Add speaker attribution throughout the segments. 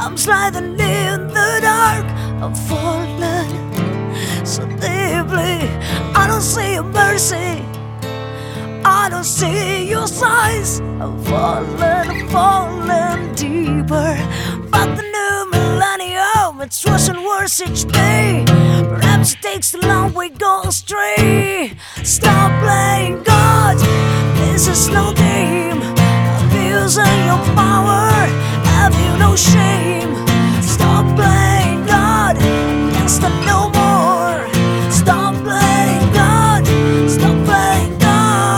Speaker 1: I'm sliding in the dark, I'm falling so deeply. I don't see your mercy, I don't see your signs. I'm falling deeper. But the new millennium, it's worse and worse each day. Perhaps it takes too long, we go astray. Stop playing God, this is no game. Abusing your power, have you no shame? Stop playing God, against the no more. Stop playing God, stop playing God.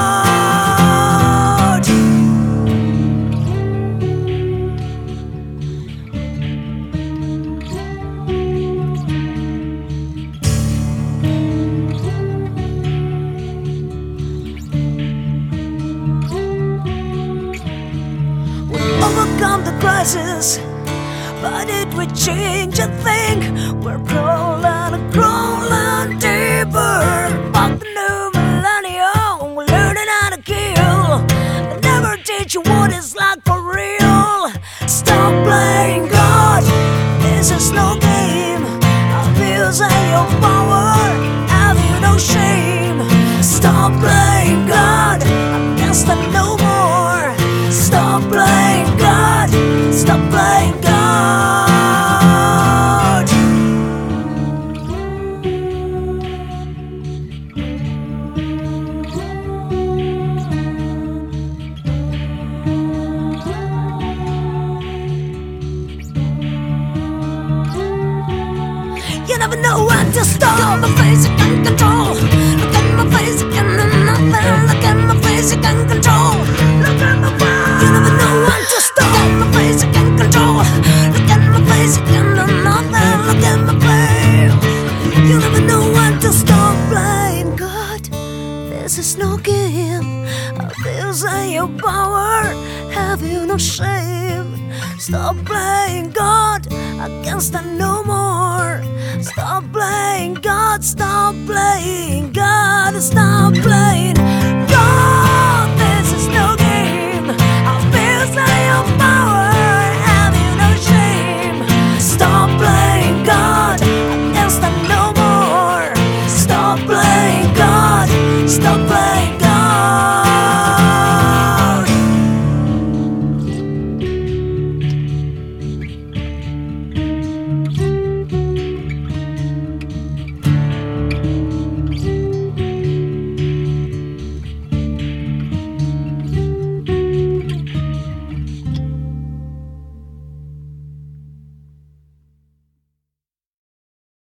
Speaker 1: Overcome the crisis, but did we change a thing? We're crawling deeper. But the new millennium, we're learning how to kill. They never teach you what it's like for real. Stop playing God, this is no game. Abusing your power, have you no shame? Stop playing God, against the no more. Stop playing God, stop playing God. You never know when to stop. Look at my face, you can't control. Look at my face, you can't do nothing. Look at my face, you can't control. Look at my face. You never know when to stop. Look at my face, you can't control. Look at my face, you can't do nothing. Look at my face. You never know when to stop playing God. This is no game. Abusing your power, have you no shame? Stop playing God, against the no more. Stop playing God, stop playing God, stop playing